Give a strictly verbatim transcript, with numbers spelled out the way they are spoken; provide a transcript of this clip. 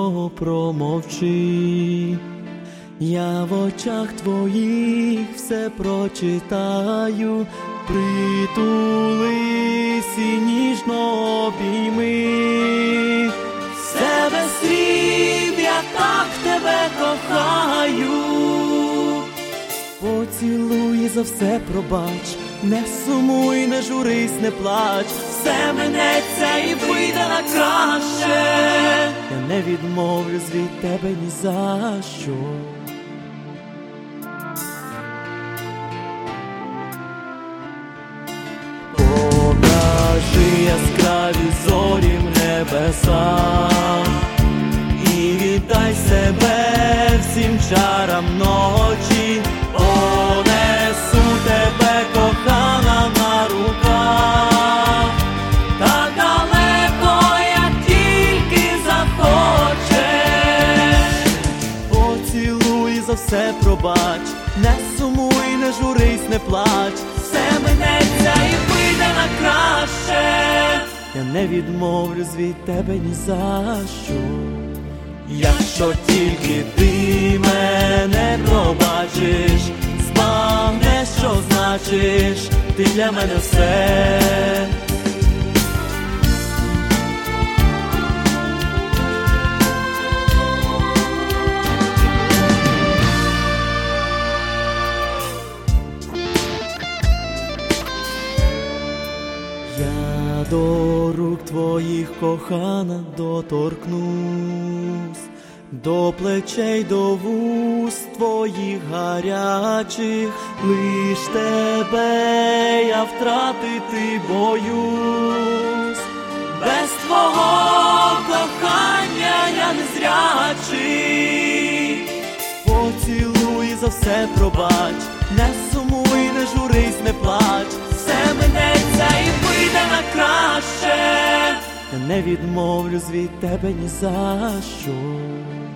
ніжно промовчи. Я в очах твоїх все прочитаю, притулись і ніжно обійми. Все без слів, я так тебе кохаю. Поцілуй і за все пробач, не сумуй, не журись, не плач. Все минеться і вийде на краще. Я не відмовлюсь від тебе ні за що. Покажи яскраві зорі в небесах і віддай себе всім чарам ночі. Понесу тебе, кохана, на руках, так далеко, як тільки захочеш. Поцілуй, за все пробач, не сумуй, не журись, не плач. Все минеться і вийде на краще. Я не відмовлюсь від тебе ні за що. Якщо тільки ти мене пробачиш, збагнеш, що значиш ти для мене все. Я до рук твоїх, кохана, доторкнусь, до плечей, до вуст твоїх гарячих. Лиш тебе я втратити боюсь. Без твого кохання я незрячий. Поцілуй, за все пробач, не сумуй, не журись, не плач. Все минеться і вийде на краще. Я не відмовлюсь від тебе ні за що.